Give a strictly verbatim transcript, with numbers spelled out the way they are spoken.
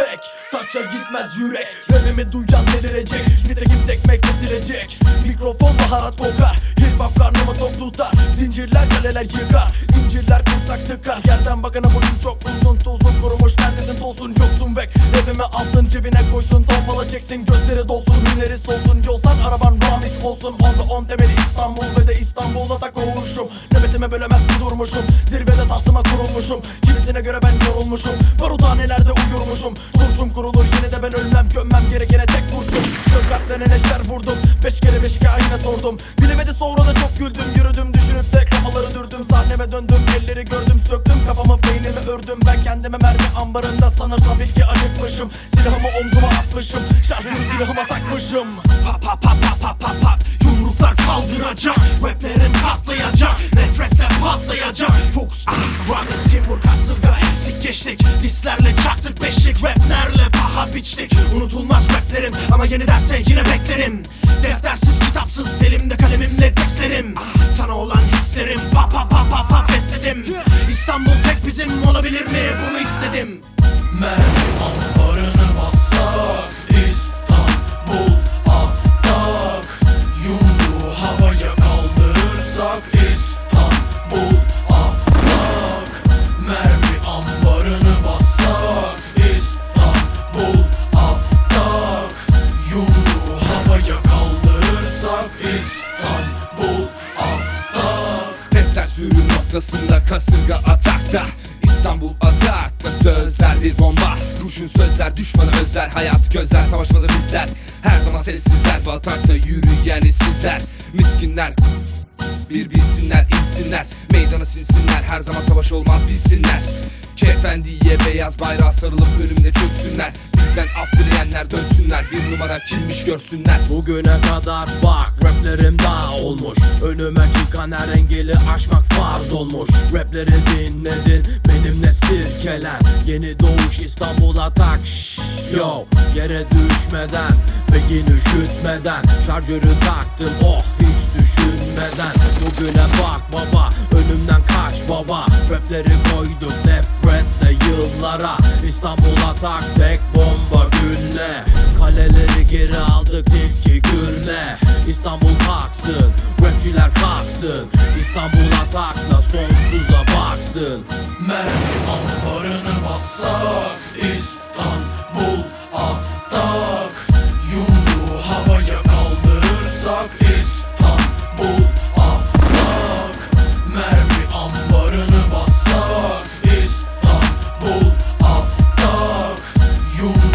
yürek, taça gitmez yürek. Rapimi duyan delirecek, nitekim tekme kesilecek. Mikrofon baharat kokar, hip hop karnımı tok tutar. Zincirler kaleler yıkar, incirler kursak tıkar. Yerden bakana boyun çok uzun, tuzun kurumuş neredesin tozun yoksun bek. Rapimi alsın cebine koysun, tombala çeksin gözleri dolsun. Hüneri solsun, yolsan araban Ramiz olsun. Onda on temeli İstanbul ve de İstanbul'da da kovuşum. Nöbetime bölemez kudurmuşum, zirvede tahtıma kurulmuşum. Kimisine göre ben yorulmuşum, baruthanelerde uyurmuşum. Turşum kurulur yine de ben ölmem, gömmem gerekene tek kurşun. Kırk harflerine neşter vurdum, beş kere beş hikayene sordum. Bilemedi sonra da çok güldüm, yürüdüm düşünüp de kafaları dürdüm. Sahneme döndüm, elleri gördüm, söktüm kafamı beynimi ördüm. Ben kendime mermi ambarında sanırsam bil ki acıkmışım. Silahımı omzuma atmışım, şarjörü silahıma takmışım. Pap pap pap pap pap pap pap. Yumruklar kaldıracak, raplerim katlayacak, nefretle patlayacak. Fox, Ramiz, Timur, kasırga estik geçtik. Dislerle çaktık beşlik, raplerle paha biçtik. Unutulmaz raplerim ama yeni derse yine beklerim. Deftersiz kitapsız elimde kalemimle dislerim. Sana olan hislerim pap pap pap pap pap besledim. İstanbul tek bizim olabilir mi bunu istedim. Mermi ambarını bassak, İstanbul atak. Yumruğu havaya kaldırırsak, İstanbul atak. Mermi ambarını bassak, İstanbul atak. Yumruğu havaya kaldırırsak, İstanbul atak. Testler sürüm noktasında, kasırga atakta. İstanbul atakta, sözler bir bomba. Kurşun sözler, düşmanı özler. Hayat gözler, savaşmadı bizler. Her zaman sessizler, bu atakta yürüyen işsizler. Miskinler, bir bilsinler, insinler. Meydana sinsinler, her zaman savaş olmaz bilsinler. Kefendiye beyaz bayrağı sarılıp önümde çöksünler. Bizden af dileyenler dönsünler, bir numara kimmiş görsünler. Bugüne kadar bak raplerim daha olmuş. Önüme çıkan her engeli aşmak farz olmuş. Rapleri dinledin benimle sirkelen. Yeni doğuş İstanbul atak. Şşş, yo yere düşmeden, beyin üşütmeden. Şarjörü taktım oh hiç düşünmeden. Bugüne bak baba, önümden kaç baba. Rapleri koyduk nefretle yıllara. İstanbul atak tek bomba gülle. Kaleleri geri aldık tilki gürle. İstanbul kalksın, rapçiler kalksın. İstanbul atakla sonsuza baksın. Mermi ambarını bassak, İstanbul atak. Yumruğu havaya kaldırırsak, İstanbul atak. Mermi ambarını bassak, İstanbul atak. Yumruğu